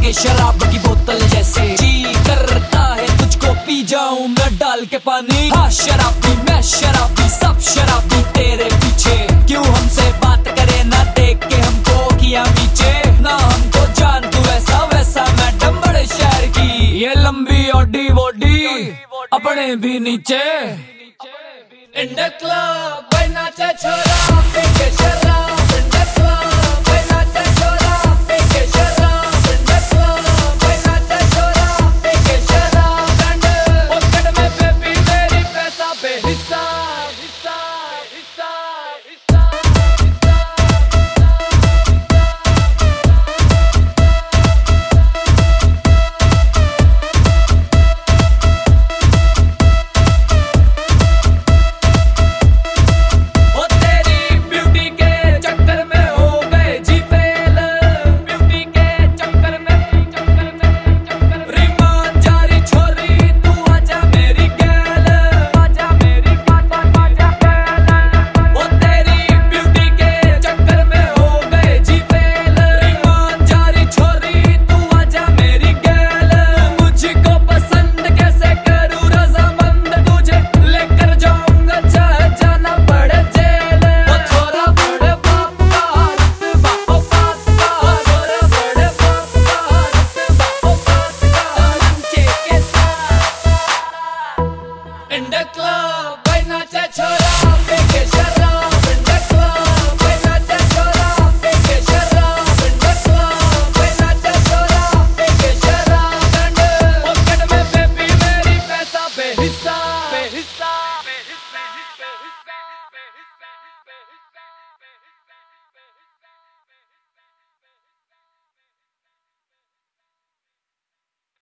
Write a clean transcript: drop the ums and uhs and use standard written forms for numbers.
लगे शराब की बोतल जैसे। जी करता है तुझको पी जाऊं मैं डाल के पानी। हाँ शराबी मैं शराबी सब शराबी तेरे पीछे। क्यों हमसे बात करे ना देख के हमको किया नीचे। ना हमको जान तू ऐसा वैसा मैडम बड़े शहर की। ये लंबी ओडी वोडी अपने भी नीचे। इन द क्लब नाचे छोरा पी के शराब।